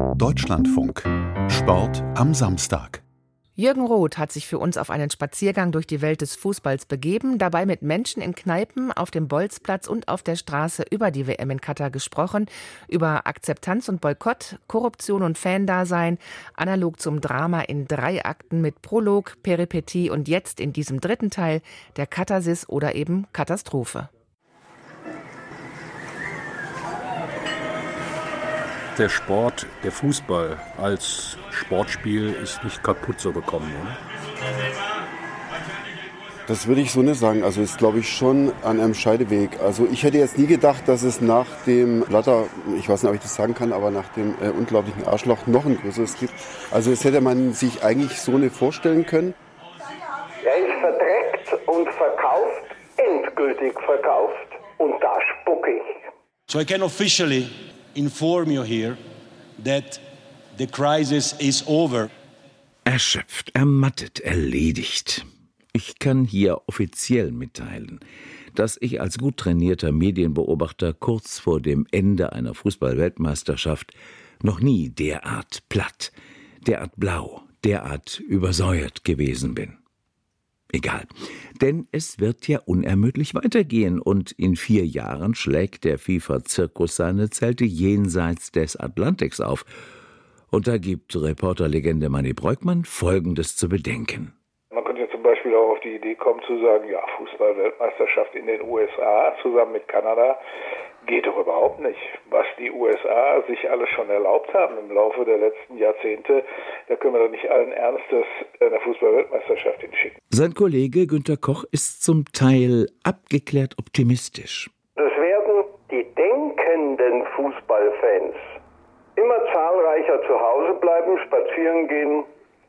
Deutschlandfunk. Sport am Samstag. Jürgen Roth hat sich für uns auf einen Spaziergang durch die Welt des Fußballs begeben, dabei mit Menschen in Kneipen, auf dem Bolzplatz und auf der Straße über die WM in Katar gesprochen, über Akzeptanz und Boykott, Korruption und Fandasein, analog zum Drama in 3 Akten mit Prolog, Peripetie und jetzt in diesem 3. Teil der Katharsis oder eben Katastrophe. Der Sport, der Fußball als Sportspiel ist nicht kaputt zu bekommen, oder? Das würde ich so nicht sagen. Also ist, glaube ich, schon an einem Scheideweg. Also ich hätte jetzt nie gedacht, dass es nach dem Blatter, ich weiß nicht, ob ich das sagen kann, aber nach dem unglaublichen Arschloch noch ein größeres gibt. Also das hätte man sich eigentlich so nicht vorstellen können. Er ist verdreckt und verkauft, endgültig verkauft. Und da spuck ich. So I can officially inform you here that the crisis is over. Erschöpft, ermattet, erledigt. Ich kann hier offiziell mitteilen, dass ich als gut trainierter Medienbeobachter kurz vor dem Ende einer Fußball-Weltmeisterschaft noch nie derart platt, derart blau, derart übersäuert gewesen bin. Egal, denn es wird ja unermüdlich weitergehen und in 4 Jahren schlägt der FIFA-Zirkus seine Zelte jenseits des Atlantiks auf. Und da gibt Reporterlegende Manni Breukmann Folgendes zu bedenken. Man könnte zum Beispiel auch auf die Idee kommen zu sagen, ja, Fußball-Weltmeisterschaft in den USA zusammen mit Kanada geht doch überhaupt nicht. Was die USA sich alles schon erlaubt haben im Laufe der letzten Jahrzehnte, da können wir doch nicht allen Ernstes einer Fußball-Weltmeisterschaft hinschicken. Sein Kollege Günter Koch ist zum Teil abgeklärt optimistisch. Das werden die denkenden Fußballfans immer zahlreicher zu Hause bleiben, spazieren gehen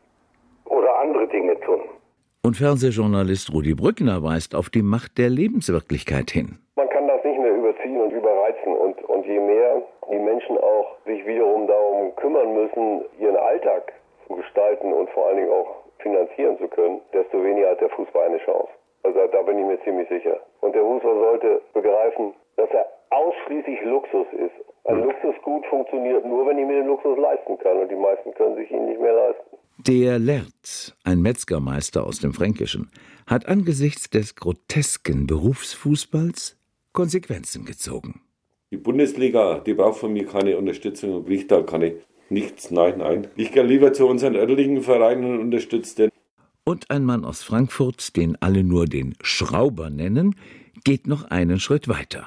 oder andere Dinge tun. Und Fernsehjournalist Rudi Brückner weist auf die Macht der Lebenswirklichkeit hin. Man kann das nicht mehr überziehen und überreizen. Und je mehr die Menschen auch sich wiederum darum kümmern müssen, ihren Alltag zu gestalten und vor allen Dingen auch finanzieren zu können, desto weniger hat der Fußball eine Chance. Also da bin ich mir ziemlich sicher. Und der Fußball sollte begreifen, dass er ausschließlich Luxus ist. Ein Luxusgut funktioniert nur, wenn ich mir den Luxus leisten kann. Und die meisten können sich ihn nicht mehr leisten. Der Lert, ein Metzgermeister aus dem Fränkischen, hat angesichts des grotesken Berufsfußballs Konsequenzen gezogen. Die Bundesliga, die braucht von mir keine Unterstützung und kriegt da keine nichts, nein. Ich gehe lieber zu unseren örtlichen Vereinen und unterstütze den. Und ein Mann aus Frankfurt, den alle nur den Schrauber nennen, geht noch einen Schritt weiter.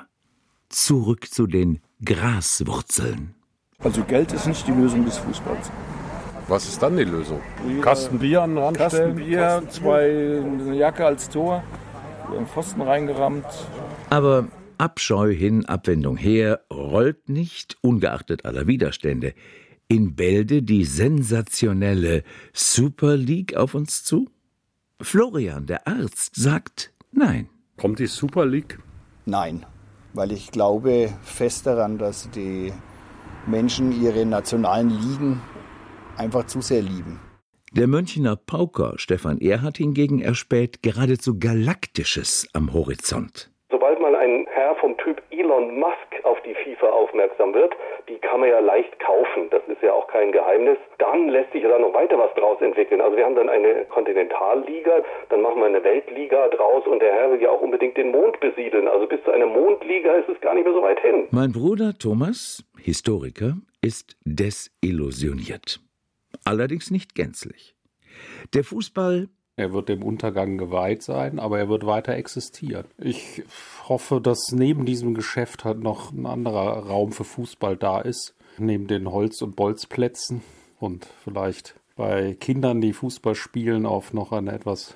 Zurück zu den Graswurzeln. Also Geld ist nicht die Lösung des Fußballs. Was ist dann die Lösung? Kasten Bier an den Rand stellen? Kasten Bier, eine Jacke als Tor, einen Pfosten reingerammt. Aber Abscheu hin, Abwendung her, rollt nicht, ungeachtet aller Widerstände, in Bälde die sensationelle Super League auf uns zu? Florian, der Arzt, sagt nein. Kommt die Super League? Nein, weil ich glaube fest daran, dass die Menschen ihre nationalen Ligen einfach zu sehr lieben. Der Münchner Pauker Stefan Erhardt hingegen erspäht geradezu Galaktisches am Horizont. Sobald mal ein Herr vom Typ Elon Musk auf die FIFA aufmerksam wird, die kann man ja leicht kaufen, das ist ja auch kein Geheimnis, dann lässt sich ja da noch weiter was draus entwickeln. Also wir haben dann eine Kontinentalliga, dann machen wir eine Weltliga draus und der Herr will ja auch unbedingt den Mond besiedeln. Also bis zu einer Mondliga ist es gar nicht mehr so weit hin. Mein Bruder Thomas, Historiker, ist desillusioniert. Allerdings nicht gänzlich. Der Fußball... Er wird dem Untergang geweiht sein, aber er wird weiter existieren. Ich hoffe, dass neben diesem Geschäft halt noch ein anderer Raum für Fußball da ist. Neben den Holz- und Bolzplätzen und vielleicht bei Kindern, die Fußball spielen, auf noch eine etwas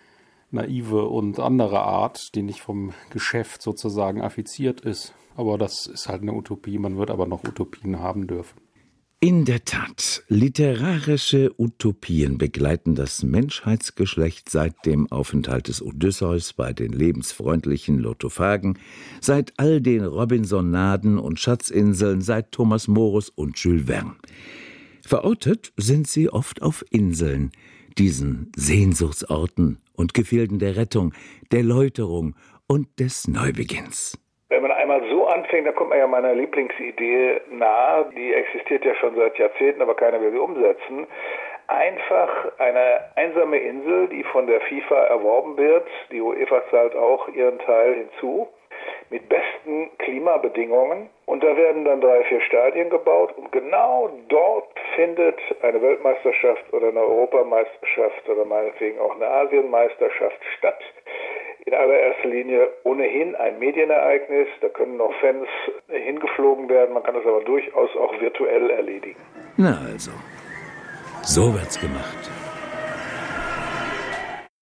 naive und andere Art, die nicht vom Geschäft sozusagen affiziert ist. Aber das ist halt eine Utopie. Man wird aber noch Utopien haben dürfen. In der Tat, literarische Utopien begleiten das Menschheitsgeschlecht seit dem Aufenthalt des Odysseus bei den lebensfreundlichen Lotophagen, seit all den Robinsonaden und Schatzinseln, seit Thomas Morus und Jules Verne. Verortet sind sie oft auf Inseln, diesen Sehnsuchtsorten und Gefilden der Rettung, der Läuterung und des Neubeginns. Wenn man einmal so anfängt, anfängt, da kommt man ja meiner Lieblingsidee nahe, die existiert ja schon seit Jahrzehnten, aber keiner will sie umsetzen. Einfach eine einsame Insel, die von der FIFA erworben wird, die UEFA zahlt auch ihren Teil hinzu, mit besten Klimabedingungen. Und da werden dann 3, 4 Stadien gebaut und genau dort findet eine Weltmeisterschaft oder eine Europameisterschaft oder meinetwegen auch eine Asienmeisterschaft statt. In allererster Linie ohnehin ein Medienereignis, da können noch Fans hingeflogen werden, man kann das aber durchaus auch virtuell erledigen. Na also, so wird's gemacht.